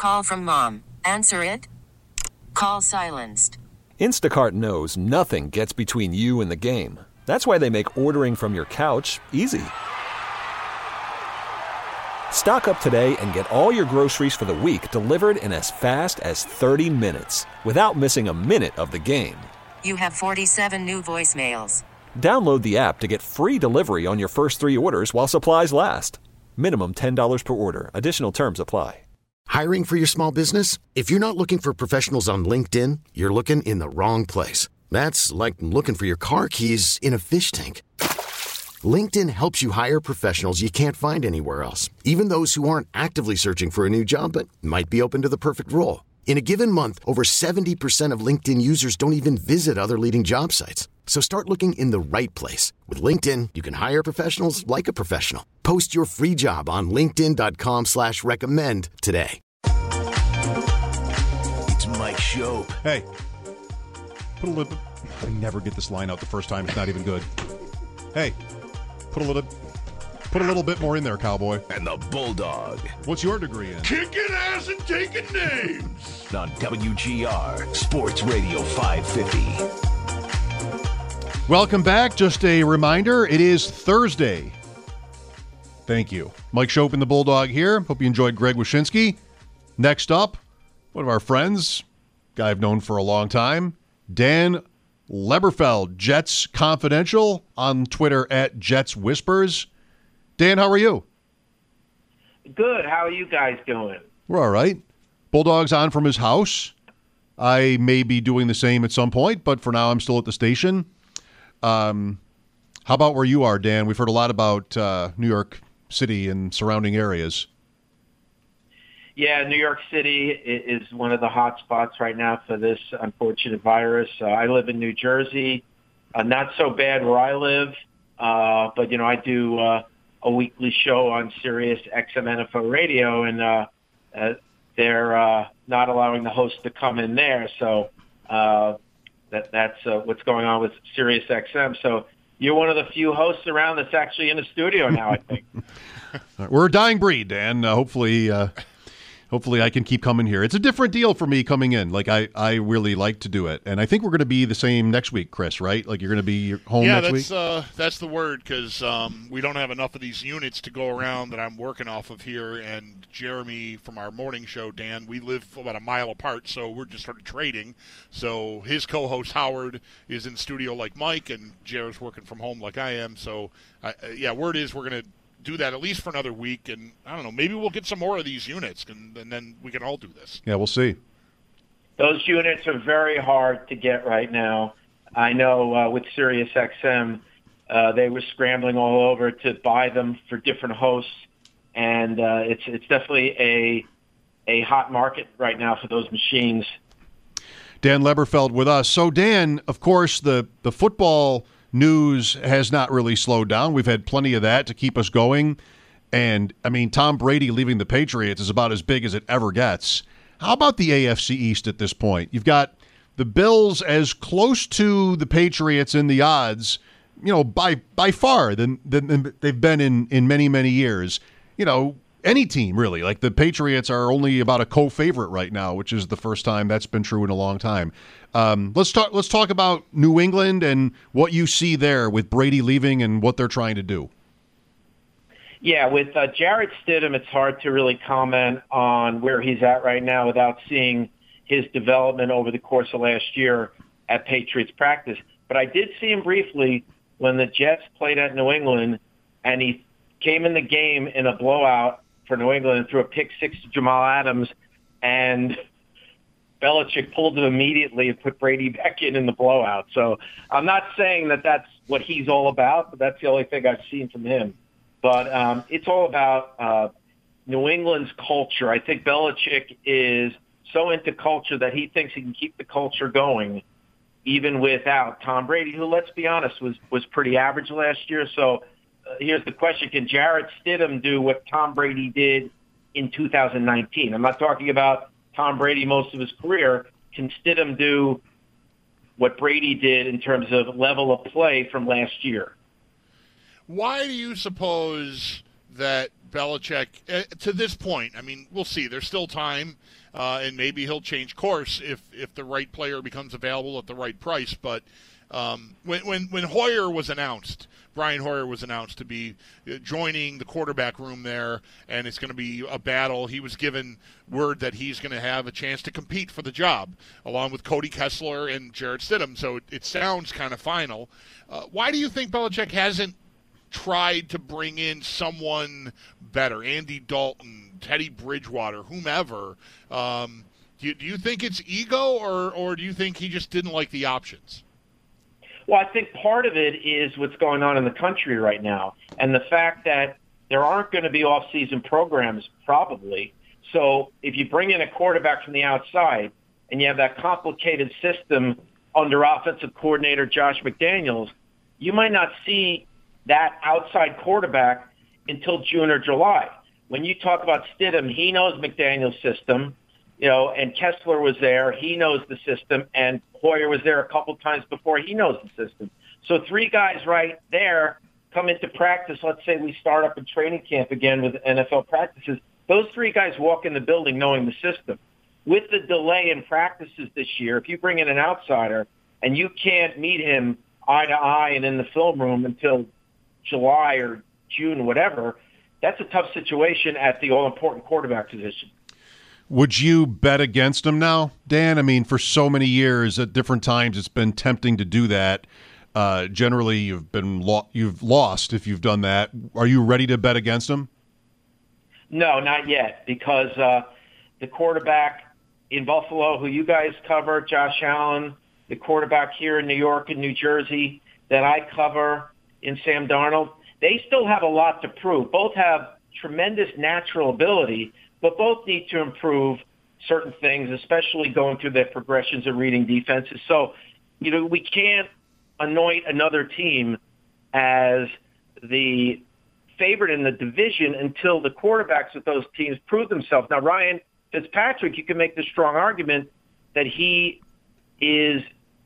Call from mom. Answer it. Call silenced. Instacart knows nothing gets between you and the game. That's why they make ordering from your couch easy. Stock up today and get all your groceries for the week delivered in as fast as 30 minutes without missing a minute of the game. You have 47 new voicemails. Download the app to get free delivery on your first 3 orders while supplies last. Minimum $10 per order. Additional terms apply. Hiring for your small business? If you're not looking for professionals on LinkedIn, you're looking in the wrong place. That's like looking for your car keys in a fish tank. LinkedIn helps you hire professionals you can't find anywhere else, even those who aren't actively searching for a new job but might be open to the perfect role. In a given month, over 70% of LinkedIn users don't even visit other leading job sites. So start looking in the right place. With LinkedIn, you can hire professionals like a professional. Post your free job on linkedin.com/recommend today. It's Mike Shope. Hey, put a little. I never get this line out the first time. It's not even good. Hey, put a little bit more in there, cowboy. And the Bulldog. What's your degree in? Kicking ass and taking names. On WGR Sports Radio 550. Welcome back. Just a reminder, it is Thursday. Thank you. Mike Shope and the Bulldog here. Hope you enjoyed Greg Wyshynski. Next up, one of our friends, guy I've known for a long time, Dan Leberfeld, Jets Confidential, on Twitter at Jets Whispers. Dan, how are you? Good. How are you guys doing? We're all right. Bulldog's on from his house. I may be doing the same at some point, but for now I'm still at the station. How about where you are, Dan? We've heard a lot about New York City and surrounding areas. Yeah, New York City is one of the hot spots right now for this unfortunate virus. I live in New Jersey. Not so bad where I live, but, you know, I do a weekly show on Sirius XM NFL Radio, and they're not allowing the host to come in there. So that's what's going on with Sirius XM. So you're one of the few hosts around that's actually in the studio now, I think. We're a dying breed, Dan. Hopefully I can keep coming here. It's a different deal for me coming in. Like, I really like to do it. And I think we're going to be the same next week, Chris, right? Like, you're going to be home next week? Yeah, that's the word, because we don't have enough of these units to go around that I'm working off of here. And Jeremy from our morning show, Dan, we live about a mile apart, so we're just sort of trading. So his co-host, Howard, is in studio like Mike, and Jared's working from home like I am. So, word is we're going to do that at least for another week, and I don't know, maybe we'll get some more of these units, and then we can all do this. Yeah, we'll see. Those units are very hard to get right now. I know with Sirius XM, they were scrambling all over to buy them for different hosts, and it's definitely a hot market right now for those machines. Dan Leberfeld with us. So, Dan, of course, the football news has not really slowed down. We've had plenty of that to keep us going. And, I mean, Tom Brady leaving the Patriots is about as big as it ever gets. How about the AFC East at this point? You've got the Bills as close to the Patriots in the odds, you know, by far than they've been in many, many years. You know, any team, really. Like, the Patriots are only about a co-favorite right now, which is the first time that's been true in a long time. Let's talk about New England and what you see there with Brady leaving and what they're trying to do. Yeah, with Jarrett Stidham, it's hard to really comment on where he's at right now without seeing his development over the course of last year at Patriots practice. But I did see him briefly when the Jets played at New England, and he came in the game in a blowout for New England and threw a pick six to Jamal Adams, and Belichick pulled him immediately and put Brady back in the blowout. So I'm not saying that that's what he's all about, but that's the only thing I've seen from him. But it's all about New England's culture. I think Belichick is so into culture that he thinks he can keep the culture going even without Tom Brady, who, let's be honest, was pretty average last year. So here's the question. Can Jarrett Stidham do what Tom Brady did in 2019? I'm not talking about Tom Brady most of his career. Can Stidham do what Brady did in terms of level of play from last year? Why do you suppose that Belichick, to this point, I mean, we'll see. There's still time, and maybe he'll change course if the right player becomes available at the right price. But when Hoyer was announced, Brian Hoyer was announced to be joining the quarterback room there, and it's going to be a battle. He was given word that he's going to have a chance to compete for the job, along with Cody Kessler and Jarrett Stidham. So it sounds kind of final. Why do you think Belichick hasn't tried to bring in someone better, Andy Dalton, Teddy Bridgewater, whomever? Do you think it's ego, or do you think he just didn't like the options? Well, I think part of it is what's going on in the country right now, and the fact that there aren't going to be off-season programs probably. So if you bring in a quarterback from the outside and you have that complicated system under offensive coordinator Josh McDaniels, you might not see that outside quarterback until June or July. When you talk about Stidham, he knows McDaniels' system. And Kessler was there. He knows the system. And Hoyer was there a couple times before. He knows the system. So 3 guys right there come into practice. Let's say we start up in training camp again with NFL practices. Those 3 guys walk in the building knowing the system. With the delay in practices this year, if you bring in an outsider and you can't meet him eye to eye and in the film room until July or June, whatever, that's a tough situation at the all-important quarterback position. Would you bet against him now, Dan? I mean, for so many years, at different times, it's been tempting to do that. Generally, you've lost if you've done that. Are you ready to bet against him? No, not yet, because the quarterback in Buffalo, who you guys cover, Josh Allen, the quarterback here in New York and New Jersey that I cover in Sam Darnold, they still have a lot to prove. Both have tremendous natural ability, but both need to improve certain things, especially going through their progressions and reading defenses. So, we can't anoint another team as the favorite in the division until the quarterbacks of those teams prove themselves. Now, Ryan Fitzpatrick, you can make the strong argument that he is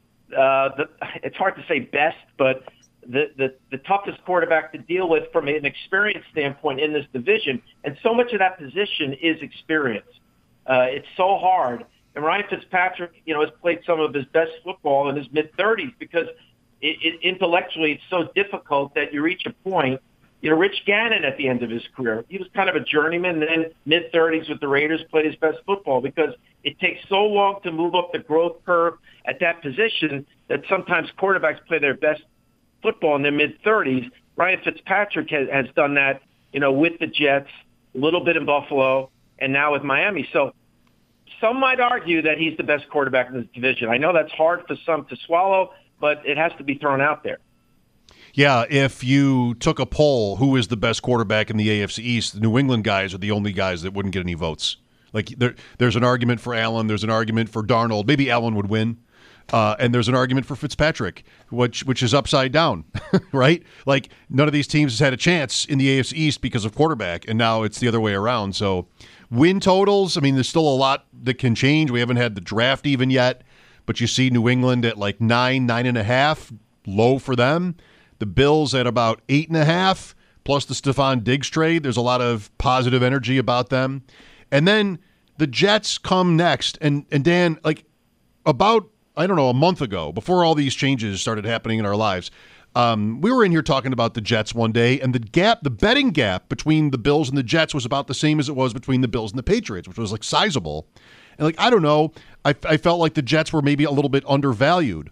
it's hard to say best, but the toughest quarterback to deal with from an experience standpoint in this division. And so much of that position is experience. It's so hard. And Ryan Fitzpatrick, has played some of his best football in his mid-30s because intellectually it's so difficult that you reach a point. Rich Gannon at the end of his career, he was kind of a journeyman, then mid-30s with the Raiders, played his best football because it takes so long to move up the growth curve at that position that sometimes quarterbacks play their best football in their mid-30s. Ryan Fitzpatrick has done that, with the Jets, a little bit in Buffalo, and now with Miami. So some might argue that he's the best quarterback in this division. I know that's hard for some to swallow, but it has to be thrown out there. Yeah, if you took a poll, who is the best quarterback in the AFC East, the New England guys are the only guys that wouldn't get any votes. Like there's an argument for Allen, there's an argument for Darnold. Maybe Allen would win. And there's an argument for Fitzpatrick, which is upside down, right? Like none of these teams has had a chance in the AFC East because of quarterback, and now it's the other way around. So win totals, I mean, there's still a lot that can change. We haven't had the draft even yet, but you see New England at like 9.5, low for them. The Bills at about 8.5, plus the Stephon Diggs trade. There's a lot of positive energy about them. And then the Jets come next. And Dan, like about, I don't know, a month ago, before all these changes started happening in our lives, we were in here talking about the Jets one day, and the betting gap between the Bills and the Jets was about the same as it was between the Bills and the Patriots, which was like sizable. And like, I don't know, I felt like the Jets were maybe a little bit undervalued.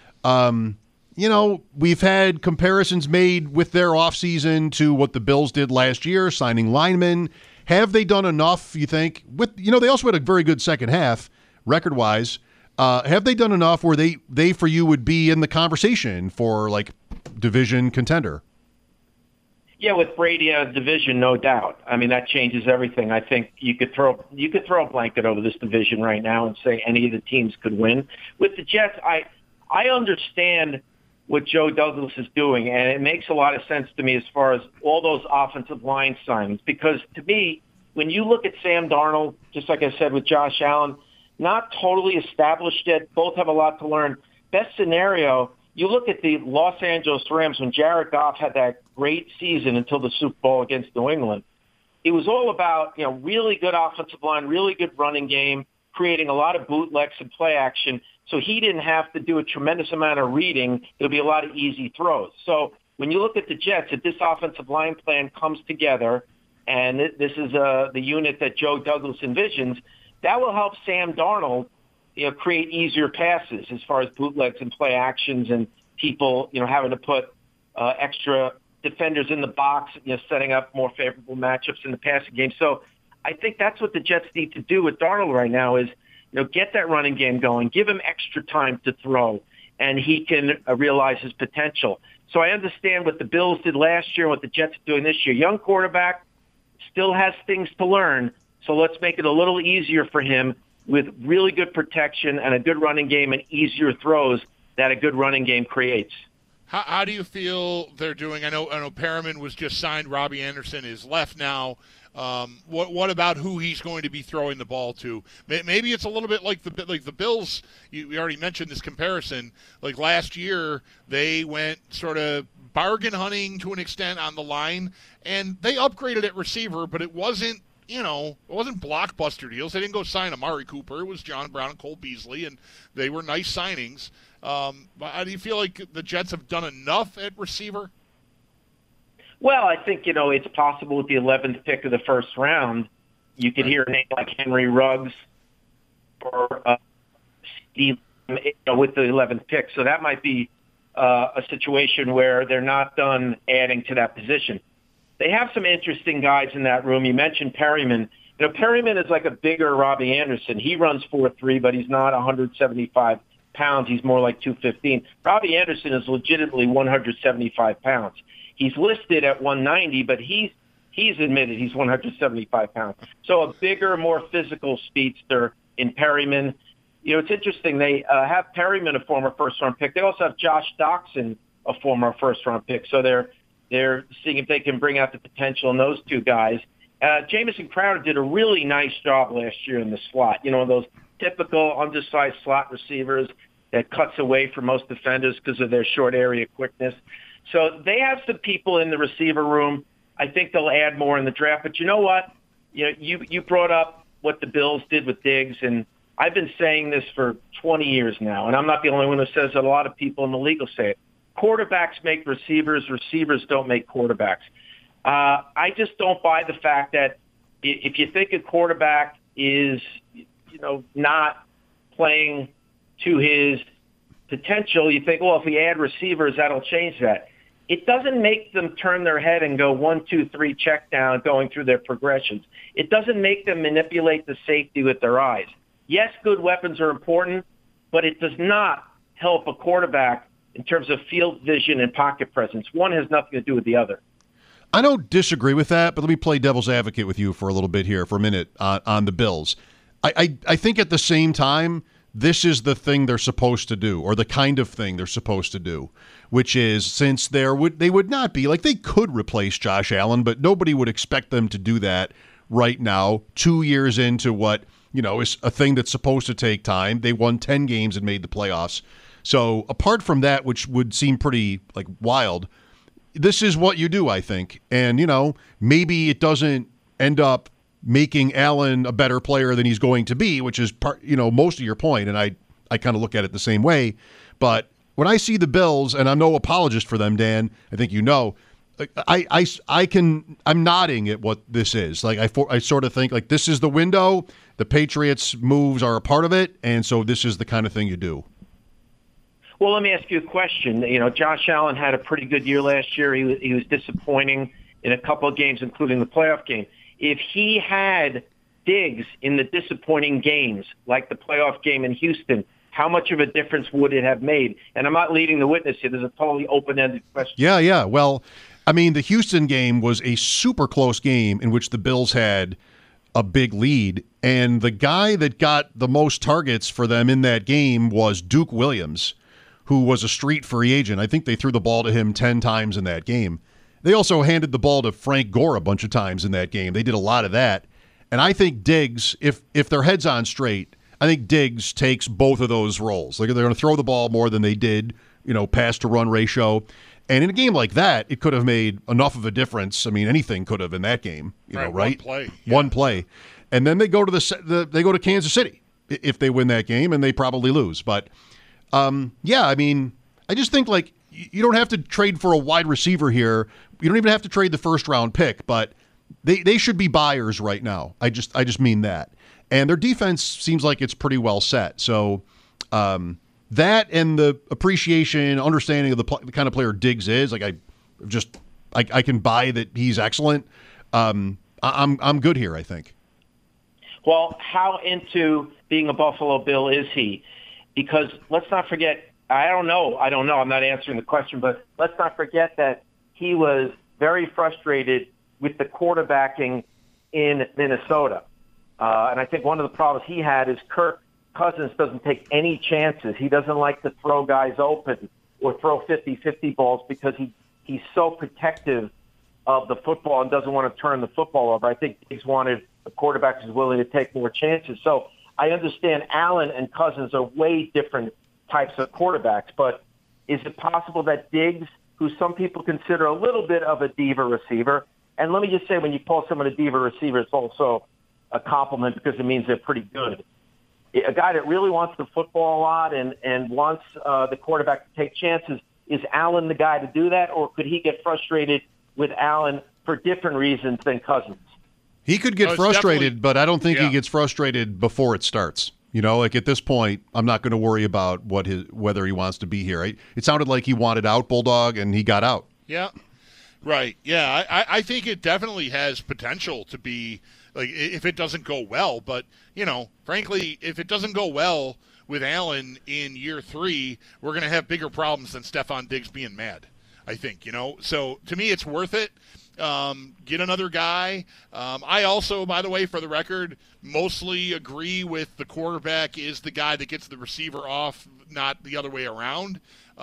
We've had comparisons made with their offseason to what the Bills did last year, signing linemen. Have they done enough, you think? They also had a very good second half, record-wise. Have they done enough where they for you would be in the conversation for like division contender? Yeah, with Brady out of division, no doubt. I mean, that changes everything. I think you could throw a blanket over this division right now and say any of the teams could win. With the Jets, I understand what Joe Douglas is doing, and it makes a lot of sense to me as far as all those offensive line signings. Because to me, when you look at Sam Darnold, just like I said with Josh Allen, not totally established yet, both have a lot to learn. Best scenario, you look at the Los Angeles Rams when Jared Goff had that great season until the Super Bowl against New England. It was all about, really good offensive line, really good running game, creating a lot of bootlegs and play action. So he didn't have to do a tremendous amount of reading. There'll be a lot of easy throws. So when you look at the Jets, if this offensive line plan comes together, and this is the unit that Joe Douglas envisions, that will help Sam Darnold, create easier passes as far as bootlegs and play actions and people, having to put extra defenders in the box, setting up more favorable matchups in the passing game. So I think that's what the Jets need to do with Darnold right now is, get that running game going, give him extra time to throw, and he can realize his potential. So I understand what the Bills did last year and what the Jets are doing this year. Young quarterback still has things to learn, so let's make it a little easier for him with really good protection and a good running game and easier throws that a good running game creates. How do you feel they're doing? I know Perriman was just signed. Robbie Anderson is left now. What about who he's going to be throwing the ball to? Maybe it's a little bit like the Bills. We already mentioned this comparison. Like last year, they went sort of bargain hunting to an extent on the line, and they upgraded at receiver, but it wasn't blockbuster deals. They didn't go sign Amari Cooper. It was John Brown and Cole Beasley, and they were nice signings. How do you feel like the Jets have done enough at receiver? Well, I think, it's possible with the 11th pick of the first round, you could hear a name like Henry Ruggs or Steve with the 11th pick. So that might be a situation where they're not done adding to that position. They have some interesting guys in that room. You mentioned Perriman. Perriman is like a bigger Robbie Anderson. He runs 4.3, but he's not 175 pounds. He's more like 215. Robbie Anderson is legitimately 175 pounds. He's listed at 190, but he's admitted he's 175 pounds. So a bigger, more physical speedster in Perriman. It's interesting. They have Perriman, a former first-round pick. They also have Josh Doxson, a former first-round pick. So they're seeing if they can bring out the potential in those two guys. Jamison Crowder did a really nice job last year in the slot. Those typical undersized slot receivers that cuts away from most defenders because of their short area quickness. So they have some people in the receiver room. I think they'll add more in the draft. But you know what? You brought up what the Bills did with Diggs, and I've been saying this for 20 years now, and I'm not the only one who says it. A lot of people in the league will say it. Quarterbacks make receivers. Receivers don't make quarterbacks. I just don't buy the fact that if you think a quarterback is, not playing to his potential, you think, well, if we add receivers, that'll change that. It doesn't make them turn their head and go 1, 2, 3, check down, going through their progressions. It doesn't make them manipulate the safety with their eyes. Yes, good weapons are important, but it does not help a quarterback in terms of field vision and pocket presence. One has nothing to do with the other. I don't disagree with that, but let me play devil's advocate with you for a little bit here, for a minute, on the Bills. I think at the same time, this is the thing they're supposed to do, or the kind of thing they're supposed to do, which is, since they would not be, like, they could replace Josh Allen, but nobody would expect them to do that right now, 2 years into what, is a thing that's supposed to take time. They won 10 games and made the playoffs. So apart from that, which would seem pretty, wild, this is what you do, I think. And, maybe it doesn't end up making Allen a better player than he's going to be, which is most of your point, and I kind of look at it the same way. But when I see the Bills, and I'm no apologist for them, Dan, I think I'm nodding at what this is. I sort of think this is the window. The Patriots' moves are a part of it, and so this is the kind of thing you do. Well, let me ask you a question. Josh Allen had a pretty good year last year. He was disappointing in a couple of games, including the playoff game. If he had Diggs in the disappointing games, like the playoff game in Houston, how much of a difference would it have made? And I'm not leading the witness here. There's a totally open-ended question. Yeah. Well, the Houston game was a super close game in which the Bills had a big lead, and the guy that got the most targets for them in that game was Duke Williams, who was a street free agent. I think they threw the ball to him 10 times in that game. They also handed the ball to Frank Gore a bunch of times in that game. They did a lot of that. And I think Diggs, if their head's on straight, I think Diggs takes both of those roles. They're going to throw the ball more than they did, pass to run ratio. And in a game like that, it could have made enough of a difference. I mean, anything could have in that game, right? One play. Yeah. One play. And then they go to they go to Kansas City if they win that game, and they probably lose. But, I mean, I just think, like, you don't have to trade for a wide receiver here. You don't even have to trade the first-round pick, but they should be buyers right now. I just mean that. And their defense seems like it's pretty well set. So that and the appreciation, understanding of the kind of player Diggs is, like I can buy that he's excellent. I'm good here, I think. Well, how into being a Buffalo Bill is he? Because let's not forget, I don't know. I'm not answering the question, but let's not forget that he was very frustrated with the quarterbacking in Minnesota. And I think one of the problems he had is Kirk Cousins doesn't take any chances. He doesn't like to throw guys open or throw 50-50 balls because he's so protective of the football and doesn't want to turn the football over. I think Diggs wanted a quarterback who's willing to take more chances. So I understand Allen and Cousins are way different types of quarterbacks, but is it possible that Diggs, who some people consider a little bit of a diva receiver, and let me just say, when you call someone a diva receiver, it's also a compliment because it means they're pretty good. A guy that really wants the football a lot and wants the quarterback to take chances, is Allen the guy to do that, or could he get frustrated with Allen for different reasons than Cousins? He could get frustrated, but I don't think he gets frustrated before it starts. You know, like at this point, I'm not going to worry about whether he wants to be here. It sounded like he wanted out, Bulldog, and he got out. Yeah, right. Yeah, I think it definitely has potential to be, like, if it doesn't go well. But, you know, frankly, if it doesn't go well with Allen in year 3, we're going to have bigger problems than Stephon Diggs being mad, I think, you know. So to me, it's worth it. Get another guy. I also, by the way, for the record, mostly agree with the quarterback is the guy that gets the receiver off, not the other way around.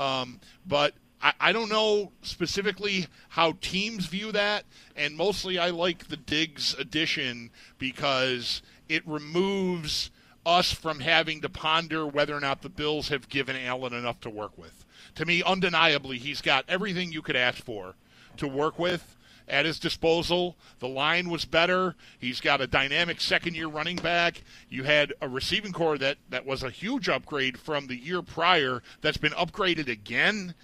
But I don't know specifically how teams view that, and mostly I like the Diggs addition because it removes us from having to ponder whether or not the Bills have given Allen enough to work with. To me, undeniably, he's got everything you could ask for to work with at his disposal. The line was better. He's got a dynamic second-year running back. You had a receiving core that was a huge upgrade from the year prior that's been upgraded again.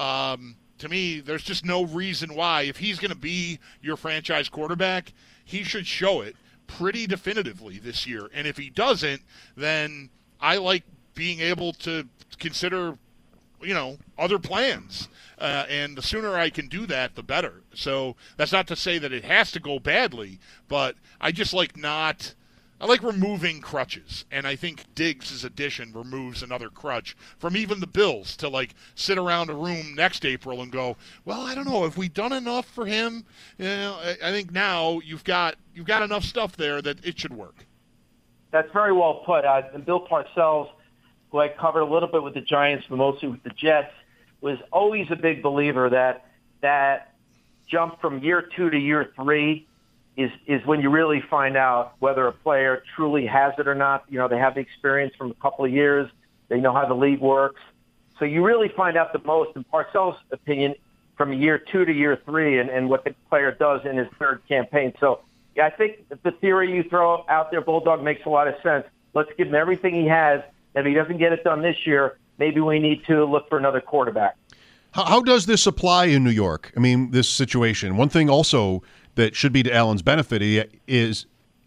To me, there's just no reason why, if he's going to be your franchise quarterback, he should show it pretty definitively this year. And if he doesn't, then I like being able to consider, you know, other plans. And the sooner I can do that, the better. So that's not to say that it has to go badly, but I just I like removing crutches. And I think Diggs' addition removes another crutch from even the Bills to, like, sit around a room next April and go, well, I don't know, have we done enough for him? You know, I think now you've got enough stuff there that it should work. That's very well put. And Bill Parcells, who I covered a little bit with the Giants, but mostly with the Jets, was always a big believer that jump from year 2 to year 3 is when you really find out whether a player truly has it or not. You know, they have the experience from a couple of years. They know how the league works. So you really find out the most, in Parcells' opinion, from year 2 to year 3 and what the player does in his third campaign. So, yeah, I think the theory you throw out there, Bulldog, makes a lot of sense. Let's give him everything he has. If he doesn't get it done this year, maybe we need to look for another quarterback. How does this apply in New York? I mean, this situation. One thing also that should be to Allen's benefit is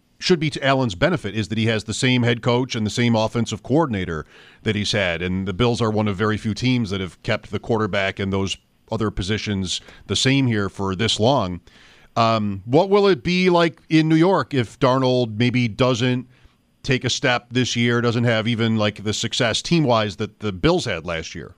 that he has the same head coach and the same offensive coordinator that he's had. And the Bills are one of very few teams that have kept the quarterback and those other positions the same here for this long. What will it be like in New York if Darnold maybe doesn't take a step this year, doesn't have even like the success team-wise that the Bills had last year?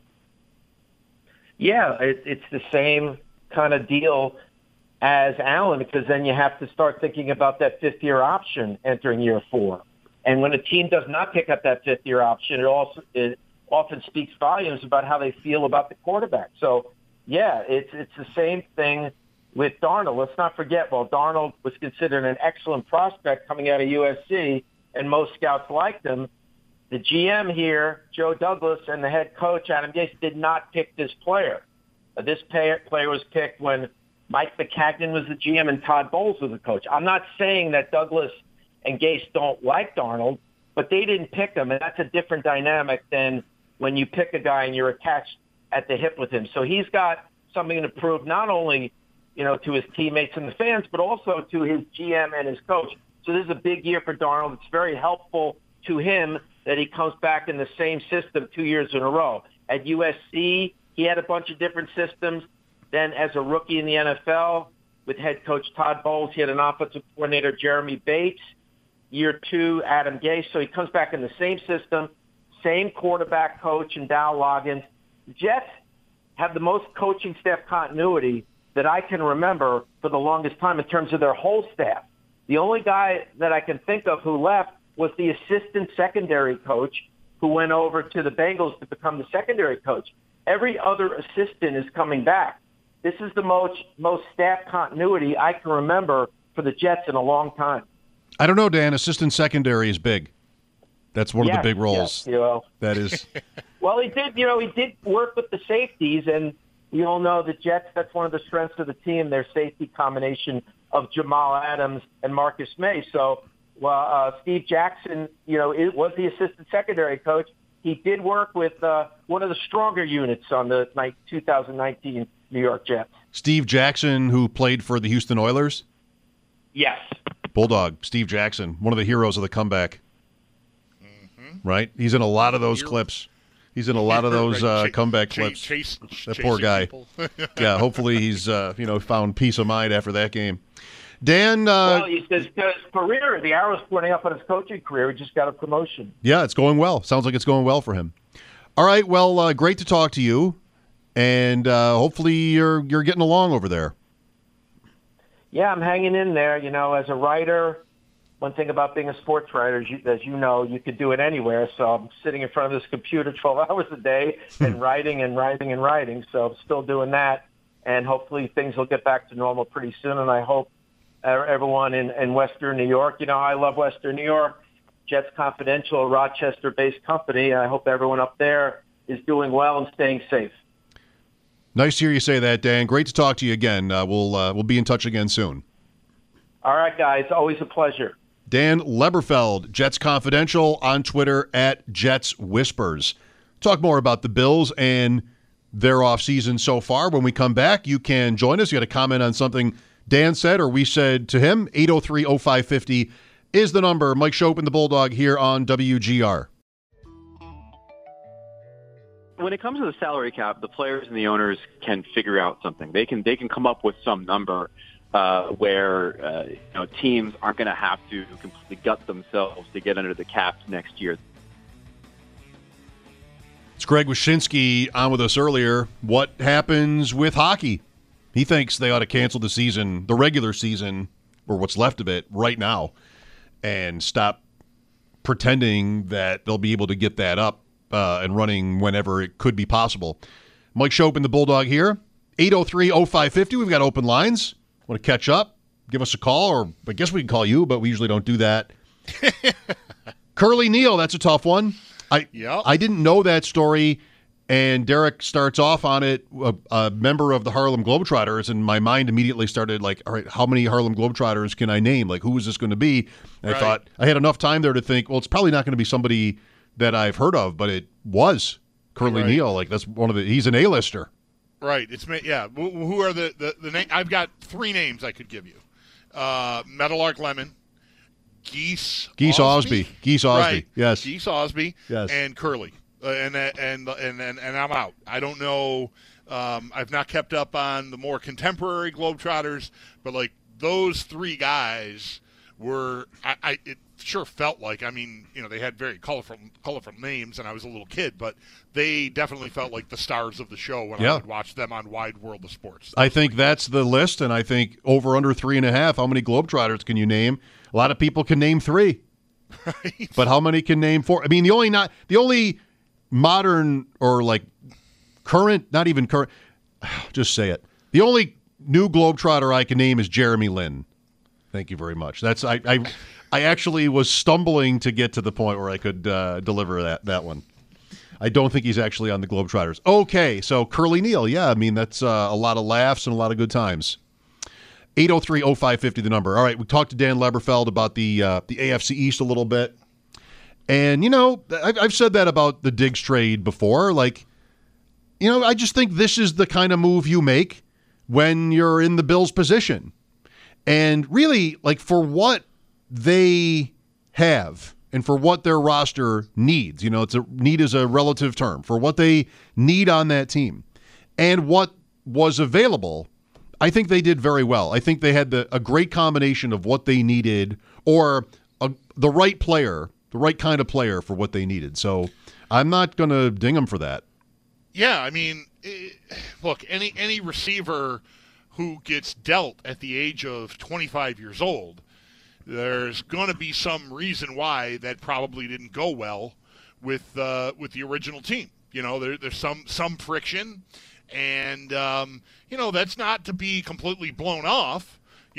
Yeah, it's the same kind of deal as Allen, because then you have to start thinking about that fifth-year option entering year 4. And when a team does not pick up that fifth-year option, it often speaks volumes about how they feel about the quarterback. So, yeah, it's the same thing with Darnold. Let's not forget, while Darnold was considered an excellent prospect coming out of USC, and most scouts liked him, the GM here, Joe Douglas, and the head coach, Adam Gase, did not pick this player. This player was picked when Mike McCagnon was the GM and Todd Bowles was the coach. I'm not saying that Douglas and Gase don't like Darnold, but they didn't pick him, and that's a different dynamic than when you pick a guy and you're attached at the hip with him. So he's got something to prove not only, to his teammates and the fans, but also to his GM and his coach. So this is a big year for Darnold. It's very helpful to him that he comes back in the same system 2 years in a row. At USC, he had a bunch of different systems. Then as a rookie in the NFL with head coach Todd Bowles, he had an offensive coordinator, Jeremy Bates. Year 2, Adam Gase. So he comes back in the same system, same quarterback coach in Dow Loggins. The Jets have the most coaching staff continuity that I can remember for the longest time in terms of their whole staff. The only guy that I can think of who left was the assistant secondary coach who went over to the Bengals to become the secondary coach. Every other assistant is coming back. This is the most staff continuity I can remember for the Jets in a long time. I don't know, Dan. Assistant secondary is big. That's one of the big roles. Yes, that is. Well, he did work with the safeties, and we all know the Jets, that's one of the strengths of the team, their safety combination of Jamal Adams and Marcus May. So, Steve Jackson, it was the assistant secondary coach. He did work with one of the stronger units on the 2019 New York Jets. Steve Jackson, who played for the Houston Oilers? Yes. Bulldog, Steve Jackson, one of the heroes of the comeback. Mm-hmm. Right? He's in a lot of those clips. He's in a lot of those comeback clips. That poor guy. Yeah, hopefully he's found peace of mind after that game. Dan? He says his career, the arrow's pointing up on his coaching career. He just got a promotion. Yeah, it's going well. Sounds like it's going well for him. All right, well, great to talk to you, and hopefully you're getting along over there. Yeah, I'm hanging in there. As a writer, one thing about being a sports writer, as you know, you could do it anywhere. So I'm sitting in front of this computer 12 hours a day and writing and writing and writing. So I'm still doing that, and hopefully things will get back to normal pretty soon, and I hope everyone in Western New York, I love Western New York. Jets Confidential, a Rochester-based company. I hope everyone up there is doing well and staying safe. Nice to hear you say that, Dan. Great to talk to you again. We'll be in touch again soon. All right, guys. Always a pleasure. Dan Leberfeld, Jets Confidential, on Twitter at Jets Whispers. Talk more about the Bills and their offseason so far. When we come back, you can join us. You got a comment on something Dan said or we said to him. 803-0550 is the number. Mike Schopp and the Bulldog here on WGR. When it comes to the salary cap, the players and the owners can figure out something. They can come up with some number where teams aren't going to have to completely gut themselves to get under the cap next year. It's Greg Wyshynski on with us earlier. What happens with hockey? He thinks they ought to cancel the season, the regular season, or what's left of it right now, and stop pretending that they'll be able to get that up and running whenever it could be possible. Mike Schopp and the Bulldog here. 803-0550. We've got open lines. Want to catch up? Give us a call, or I guess we can call you, but we usually don't do that. Curly Neal, that's a tough one. I didn't know that story, and Derek starts off on it, a member of the Harlem Globetrotters, and my mind immediately started like, all right, how many Harlem Globetrotters can I name? Like, who is this going to be? And I thought, I had enough time there to think, well, it's probably not going to be somebody that I've heard of, but it was Curly Neal. Like, that's he's an A-lister. Right. Who are the name? I've got three names I could give you. Meadowlark Lemon, Geese Osby. Right. Yes. Geese Osby. Yes. And Curly. And I'm out. I don't know. I've not kept up on the more contemporary Globetrotters, but like those three guys were. It sure felt like. They had very colorful names, and I was a little kid, but they definitely felt like the stars of the show when I would watch them on Wide World of Sports. I think that's the list, and I think over under 3.5. How many Globetrotters can you name? A lot of people can name 3, right? But how many can name 4? The only modern or like current, not even current, just say it. The only new Globetrotter I can name is Jeremy Lin. Thank you very much. That's I actually was stumbling to get to the point where I could deliver that one. I don't think he's actually on the Globetrotters. Okay, so Curly Neal. Yeah, I mean, that's a lot of laughs and a lot of good times. 803-0550, the number. All right, we talked to Dan Leberfeld about the AFC East a little bit. And, I've said that about the Diggs trade before. Like, I just think this is the kind of move you make when you're in the Bills' position. And really, like, for what they have and for what their roster needs, need is a relative term, for what they need on that team and what was available, I think they did very well. I think they had a great combination of what they needed or the right player, the right kind of player for what they needed. So I'm not going to ding them for that. Yeah, I mean, look, any receiver who gets dealt at the age of 25 years old, there's going to be some reason why that probably didn't go well with the original team. There's some friction, and that's not to be completely blown off.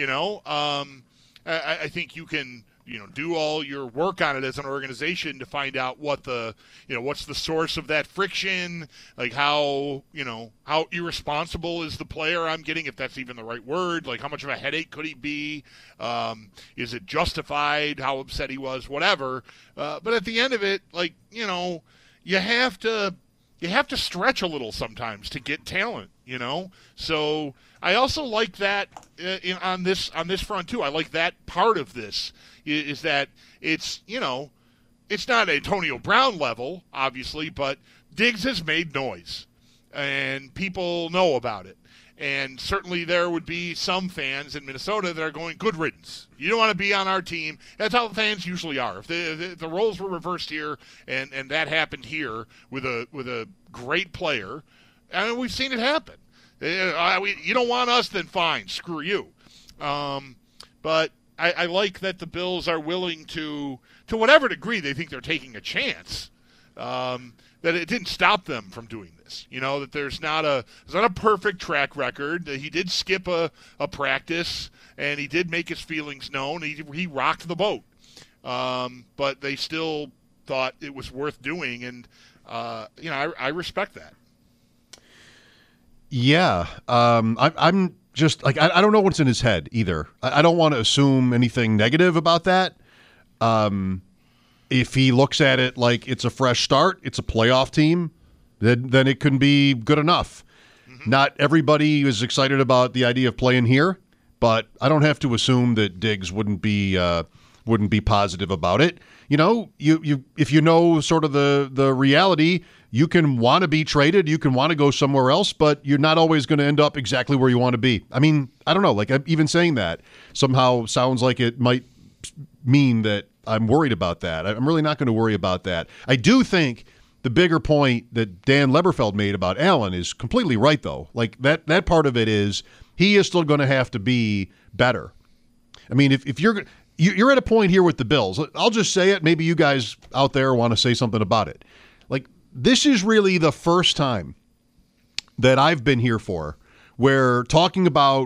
I think you can do all your work on it as an organization to find out what what's the source of that friction, like how irresponsible is the player I'm getting, if that's even the right word, like how much of a headache could he be, is it justified, how upset he was, whatever. But at the end of it, like, you have to stretch a little sometimes to get talent, So I also like that on this front too. I like that part of this is that it's not Antonio Brown level, obviously, but Diggs has made noise, and people know about it. And certainly there would be some fans in Minnesota that are going, good riddance. You don't want to be on our team. That's how fans usually are. If the roles were reversed here and that happened here with a great player, I mean, we've seen it happen. You don't want us, then fine, screw you. But I like that the Bills are willing to whatever degree they think they're taking a chance, that it didn't stop them from doing this. That there's not a perfect track record. He did skip a practice, and he did make his feelings known. He rocked the boat. But they still thought it was worth doing, and I respect that. Yeah, I'm just like I don't know what's in his head either. I don't want to assume anything negative about that. If he looks at it like it's a fresh start, it's a playoff team, then it can be good enough. Mm-hmm. Not everybody is excited about the idea of playing here, but I don't have to assume that Diggs wouldn't be positive about it. If you know sort of the reality, you can want to be traded, you can want to go somewhere else, but you're not always going to end up exactly where you want to be. I mean, I don't know, like even saying that somehow sounds like it might mean that I'm worried about that. I'm really not going to worry about that. I do think the bigger point that Dan Leberfeld made about Allen is completely right, though. Like that part of it is he is still going to have to be better. I mean, if you're at a point here with the Bills, I'll just say it. Maybe you guys out there want to say something about it. Like, this is really the first time that I've been here for where talking about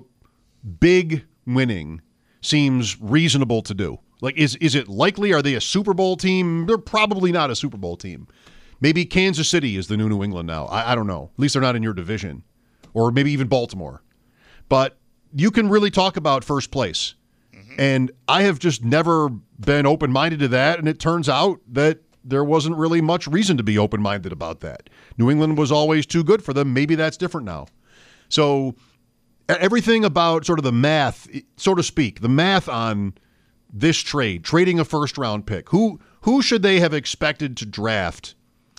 big winning seems reasonable to do. Like, is it likely? Are they a Super Bowl team? They're probably not a Super Bowl team. Maybe Kansas City is the new England now. I don't know. At least they're not in your division. Or maybe even Baltimore. But you can really talk about first place. And I have just never been open-minded to that, and it turns out that there wasn't really much reason to be open-minded about that. New England was always too good for them. Maybe that's different now. So everything about sort of the math, so to speak, the math on this trading a first-round pick, who should they have expected to draft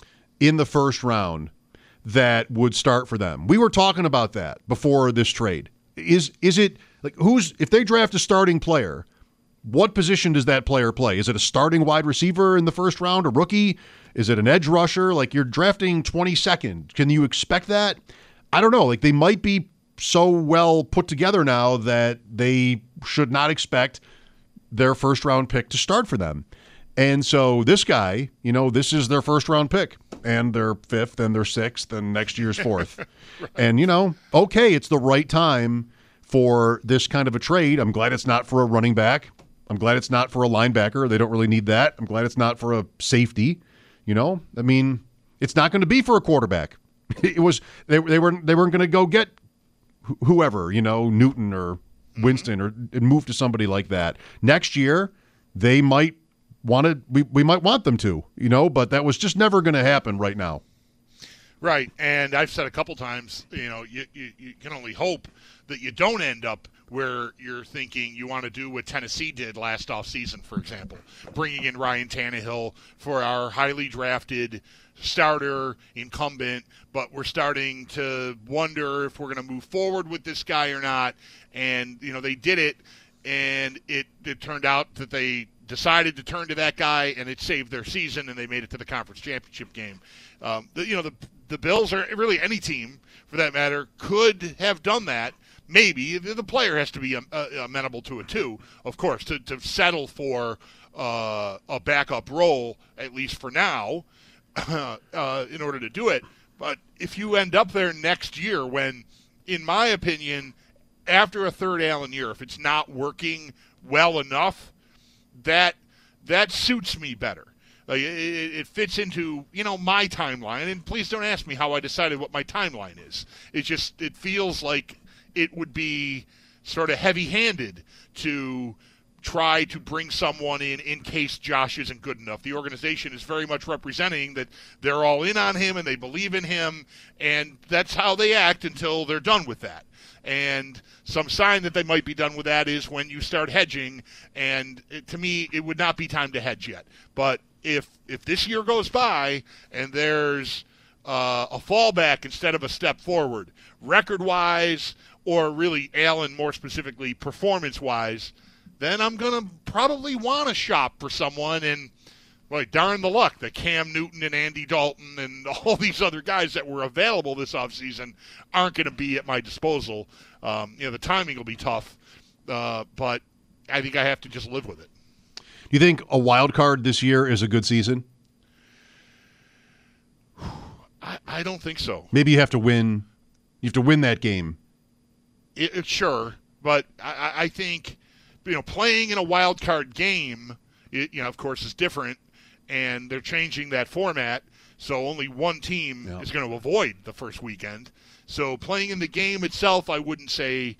in the first round that would start for them? We were talking about that before this trade. Is it like if they draft a starting player, what position does that player play? Is it a starting wide receiver in the first round, a rookie? Is it an edge rusher? Like, you're drafting 22nd. Can you expect that? I don't know. Like, they might be so well put together now that they should not expect their first round pick to start for them. And so this guy, this is their first round pick, and their fifth and their sixth and next year's fourth. Right. And, okay, it's the right time for this kind of a trade. I'm glad it's not for a running back. I'm glad it's not for a linebacker. They don't really need that. I'm glad it's not for a safety. I mean, It's not going to be for a quarterback. It was they weren't going to go get whoever, Newton or Winston, or move to somebody like that. Next year, they might want to. We might want them to, but that was just never going to happen right now. Right, and I've said a couple times, you can only hope that you don't end up where you're thinking you want to do what Tennessee did last offseason, for example, bringing in Ryan Tannehill for our highly drafted starter incumbent, but we're starting to wonder if we're going to move forward with this guy or not. And, they did it, and it turned out that they decided to turn to that guy, and it saved their season, and they made it to the conference championship game. The Bills, or really any team for that matter, could have done that. Maybe the player has to be amenable to it too, of course, to settle for a backup role, at least for now, in order to do it. But if you end up there next year when, in my opinion, after a third Allen year, if it's not working well enough, that suits me better. Like it fits into my timeline, and please don't ask me how I decided what my timeline is. It feels like it would be sort of heavy-handed to try to bring someone in case Josh isn't good enough. The organization is very much representing that they're all in on him and they believe in him, and that's how they act until they're done with that. And some sign that they might be done with that is when you start hedging, and to me, it would not be time to hedge yet. But if this year goes by and there's a fallback instead of a step forward, record-wise, or really Allen more specifically performance-wise, then I'm going to probably want to shop for someone. And, boy, darn the luck that Cam Newton and Andy Dalton and all these other guys that were available this offseason aren't going to be at my disposal. The timing will be tough, but I think I have to just live with it. Do you think a wild card this year is a good season? I don't think so. Maybe you have to win. You have to win that game. Sure, but I think playing in a wild card game, of course, is different, and they're changing that format, so only one team is going to avoid the first weekend. So playing in the game itself, I wouldn't say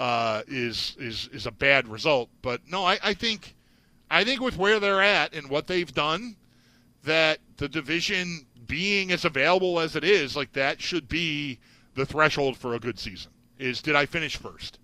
is a bad result. But no, I think with where they're at and what they've done, that the division being as available as it is, like that should be the threshold for a good season. Did I finish first?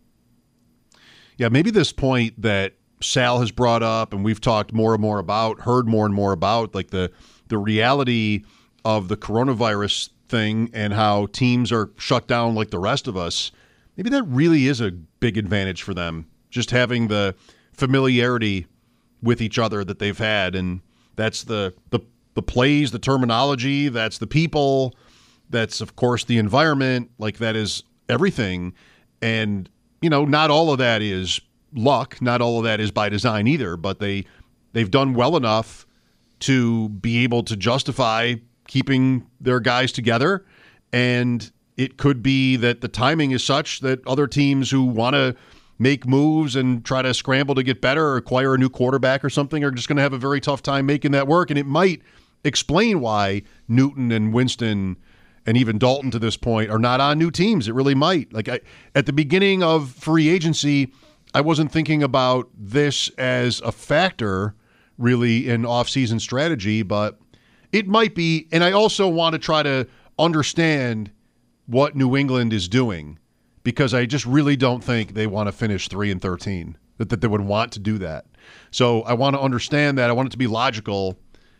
Yeah, maybe this point that Sal has brought up and we've talked more and more about, heard more and more about, like the reality of the coronavirus thing and how teams are shut down like the rest of us. Maybe that really is a big advantage for them, just having the familiarity with each other that they've had. And that's the plays, the terminology, that's the people, that's, of course, the environment. Like, that is everything. And not all of that is luck. Not all of that is by design either, but they've done well enough to be able to justify keeping their guys together. And it could be that the timing is such that other teams who want to make moves and try to scramble to get better or acquire a new quarterback or something are just going to have a very tough time making that work. And it might explain why Newton and Winston and even Dalton to this point are not on new teams. It really might. Like at the beginning of free agency, I wasn't thinking about this as a factor really in off-season strategy, but it might be. And I also want to try to understand what New England is doing, because I just really don't think they want to finish 3-13, that they would want to do that. So I want to understand that. I want it to be logical.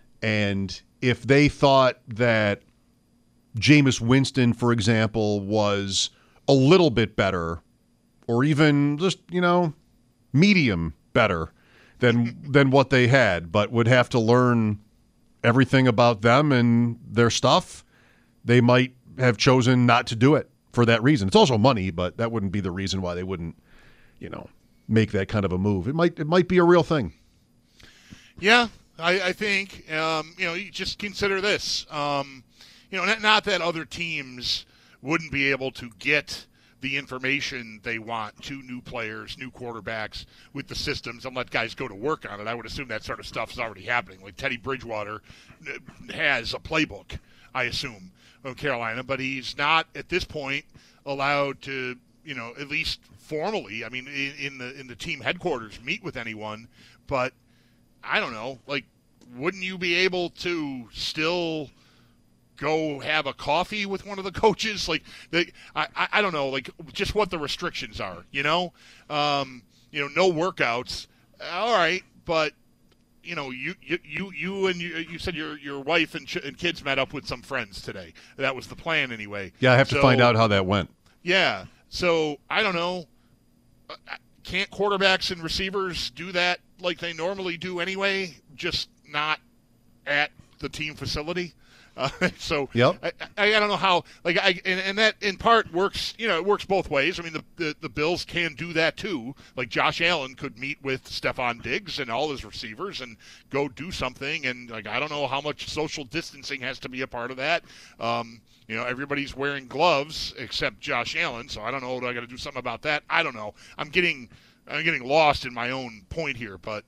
And if they thought that Jameis Winston, for example, was a little bit better, or even just, medium better than what they had, but would have to learn everything about them and their stuff, they might have chosen not to do it for that reason. It's also money, but that wouldn't be the reason why they wouldn't, make that kind of a move. It might be a real thing. Yeah, I think, you just consider this. Not that other teams wouldn't be able to get the information they want to new players, new quarterbacks with the systems and let guys go to work on it. I would assume that sort of stuff is already happening. Like Teddy Bridgewater has a playbook I assume, from Carolina, but he's not at this point allowed to, at least formally, I mean, in the team headquarters, meet with anyone. But I don't know, like, wouldn't you be able to still go have a coffee with one of the coaches? Like, I don't know, like, just what the restrictions are, no workouts. All right, but you said your wife and kids met up with some friends today. That was the plan anyway. Yeah, I have to find out how that went. Yeah, so I don't know. Can't quarterbacks and receivers do that like they normally do anyway? Just not at the team facility. So yep. I don't know how, like, and that in part works. It works both ways. I mean, the Bills can do that too. Like, Josh Allen could meet with Stephon Diggs and all his receivers and go do something. And, like, I don't know how much social distancing has to be a part of that. Everybody's wearing gloves except Josh Allen, so I don't know. Do I got to do something about that? I don't know. I'm getting lost in my own point here, but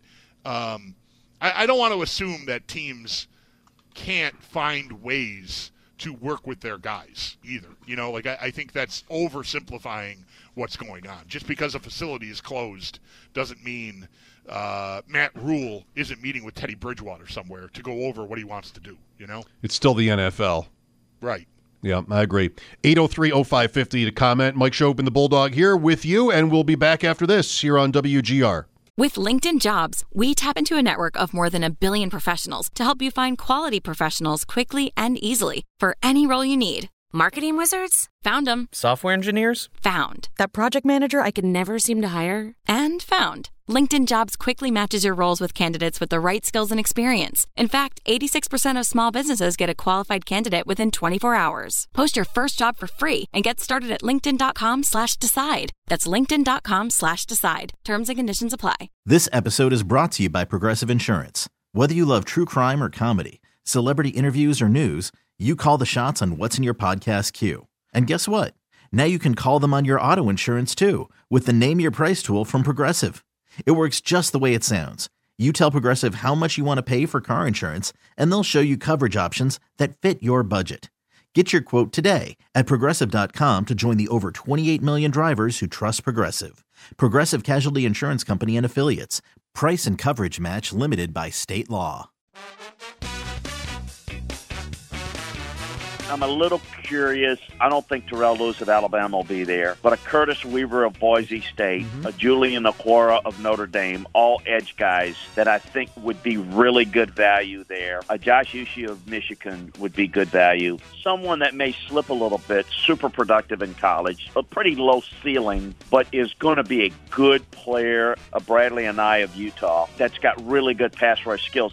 I don't want to assume that teams can't find ways to work with their guys either. I think that's oversimplifying what's going on. Just because a facility is closed doesn't mean Matt Rule isn't meeting with Teddy Bridgewater somewhere to go over what he wants to do, It's still the NFL. Right. Yeah, I agree. 803-0550 to comment. Mike Schopp and the Bulldog here with you, and we'll be back after this here on WGR. With LinkedIn Jobs, we tap into a network of more than 1 billion professionals to help you find quality professionals quickly and easily for any role you need. Marketing wizards? Found them. Software engineers? Found. That project manager I could never seem to hire? And found. LinkedIn Jobs quickly matches your roles with candidates with the right skills and experience. In fact, 86% of small businesses get a qualified candidate within 24 hours. Post your first job for free and get started at linkedin.com/decide. That's linkedin.com/decide. Terms and conditions apply. This episode is brought to you by Progressive Insurance. Whether you love true crime or comedy, celebrity interviews or news, you call the shots on what's in your podcast queue. And guess what? Now you can call them on your auto insurance too with the Name Your Price tool from Progressive. It works just the way it sounds. You tell Progressive how much you want to pay for car insurance, and they'll show you coverage options that fit your budget. Get your quote today at Progressive.com to join the over 28 million drivers who trust Progressive. Progressive Casualty Insurance Company and Affiliates. Price and coverage match limited by state law. I'm a little curious. I don't think Terrell Lewis of Alabama will be there, but a Curtis Weaver of Boise State, a Julian Okwara of Notre Dame, all edge guys that I think would be really good value there. A Josh Uche of Michigan would be good value. Someone that may slip a little bit, super productive in college, a pretty low ceiling, but is going to be a good player, a Bradley Anae of Utah, that's got really good pass rush skills.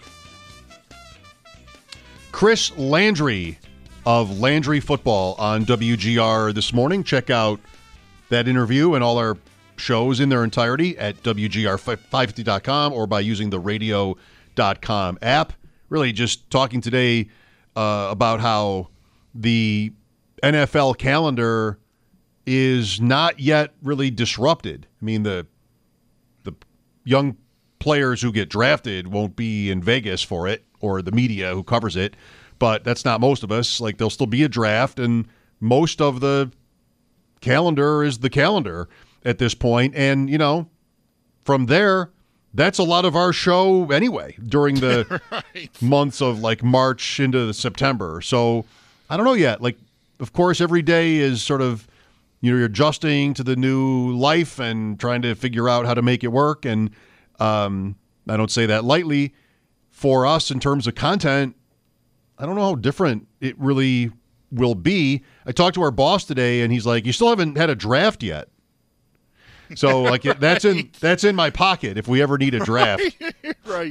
Chris Landry of Landry Football on WGR this morning. Check out that interview and all our shows in their entirety at WGR550.com or by using the radio.com app. Really just talking today about how the NFL calendar is not yet really disrupted. I mean, the young players who get drafted won't be in Vegas for it, or the media who covers it. But that's not most of us. Like, there'll still be a draft, and most of the calendar is the calendar at this point. And, from there, that's a lot of our show anyway during the right. months of, like, March into September. So, I don't know yet. Like, of course, every day is sort of, you're adjusting to the new life and trying to figure out how to make it work. And I don't say that lightly. For us, in terms of content, I don't know how different it really will be. I talked to our boss today, and he's like, "You still haven't had a draft yet." So, like, that's in my pocket if we ever need a draft. Right.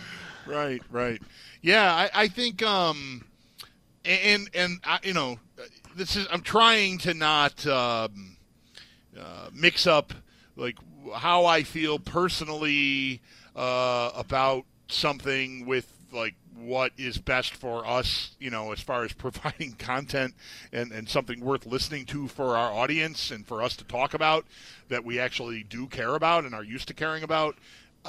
Yeah, I think, and this is, I'm trying to not mix up like how I feel personally about something with like what is best for us, as far as providing content and something worth listening to for our audience and for us to talk about that we actually do care about and are used to caring about.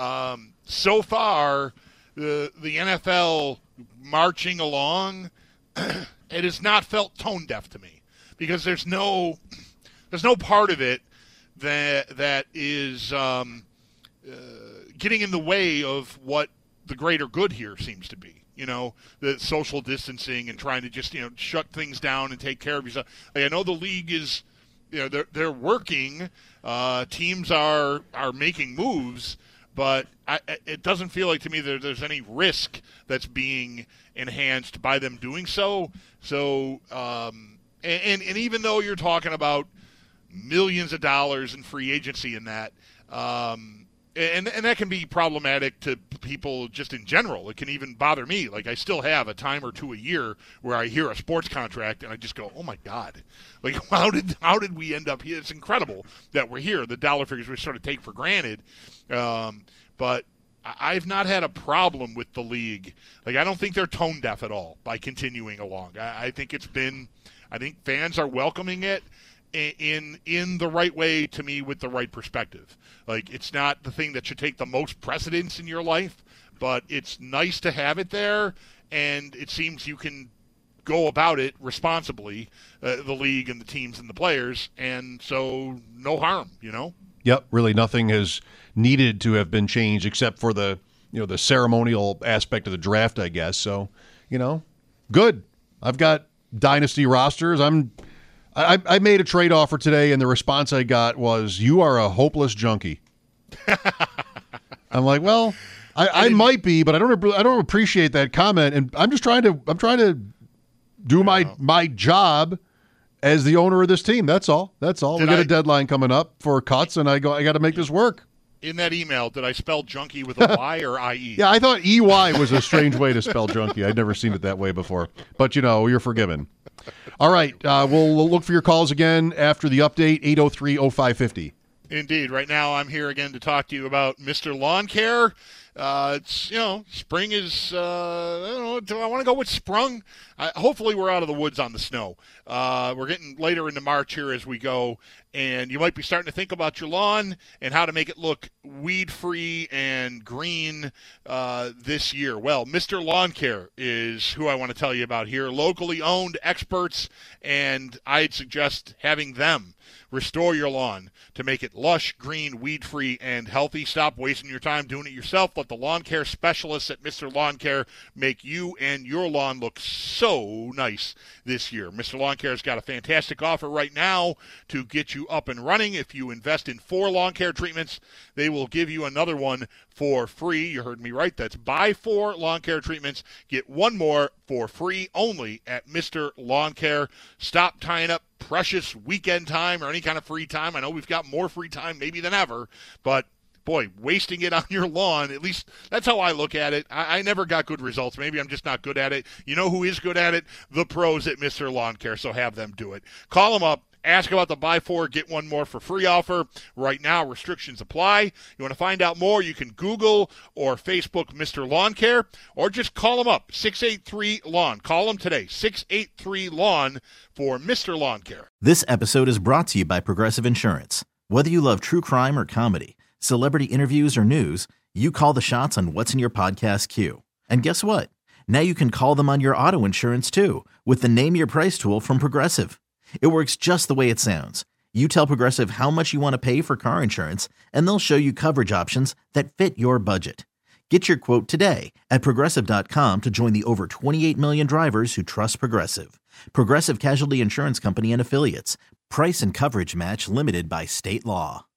So far, the NFL marching along it has not felt tone deaf to me, because there's no part of it that is getting in the way of what the greater good here seems to be. The social distancing and trying to just, shut things down and take care of yourself. Like, I know the league is, they're working. Teams are making moves, but it doesn't feel like to me that there's any risk that's being enhanced by them doing so. So, and even though you're talking about millions of dollars in free agency in that, and that can be problematic to people just in general. It can even bother me. Like, I still have a time or two a year where I hear a sports contract and I just go, oh my God, like, how did we end up here? It's incredible that we're here. The dollar figures we sort of take for granted. But I've not had a problem with the league. Like, I don't think they're tone deaf at all by continuing along. I think fans are welcoming it in the right way, to me, with the right perspective. Like, it's not the thing that should take the most precedence in your life, but it's nice to have it there, and it seems you can go about it responsibly, the league and the teams and the players, and so no harm, Yep, really nothing has needed to have been changed except for the ceremonial aspect of the draft, I guess. So, good. I've got dynasty rosters. I made a trade offer today, and the response I got was, "You are a hopeless junkie." I'm like, well, I might be, but I don't appreciate that comment, and I'm trying to do my job as the owner of this team. That's all. We got a deadline coming up for cuts, and I got to make this work. In that email, did I spell junkie with a Y or IE? Yeah, I thought EY was a strange way to spell junkie. I'd never seen it that way before. But, you're forgiven. All right, we'll look for your calls again after the update, 803-0550. Indeed. Right now I'm here again to talk to you about Mr. Lawn Care. It's, spring is, I don't know, do I want to go with sprung? Hopefully we're out of the woods on the snow. We're getting later into March here as we go, and you might be starting to think about your lawn and how to make it look weed-free and green this year. Well, Mr. Lawn Care is who I want to tell you about here. Locally owned experts, and I'd suggest having them restore your lawn to make it lush, green, weed-free, and healthy. Stop wasting your time doing it yourself. Let the lawn care specialists at Mr. Lawn Care make you and your lawn look so nice this year. Mr. Lawn Care has got a fantastic offer right now to get you up and running. If you invest in 4 lawn care treatments, they will give you another one for free. You heard me right. That's buy 4 lawn care treatments, get 1 more for free only at Mr. Lawn Care. Stop tying up precious weekend time or any kind of free time. I know we've got more free time maybe than ever, but boy, wasting it on your lawn, at least that's how I look at it. I never got good results. Maybe I'm just not good at it. You know who is good at it? The pros at Mr. Lawn Care, so have them do it. Call them up. Ask about the buy 4, get 1 more for free offer. Right now, restrictions apply. You want to find out more, you can Google or Facebook Mr. Lawn Care, or just call them up, 683-LAWN. Call them today, 683-LAWN for Mr. Lawn Care. This episode is brought to you by Progressive Insurance. Whether you love true crime or comedy, celebrity interviews or news, you call the shots on what's in your podcast queue. And guess what? Now you can call them on your auto insurance too with the Name Your Price tool from Progressive. It works just the way it sounds. You tell Progressive how much you want to pay for car insurance, and they'll show you coverage options that fit your budget. Get your quote today at Progressive.com to join the over 28 million drivers who trust Progressive. Progressive Casualty Insurance Company and Affiliates. Price and coverage match limited by state law.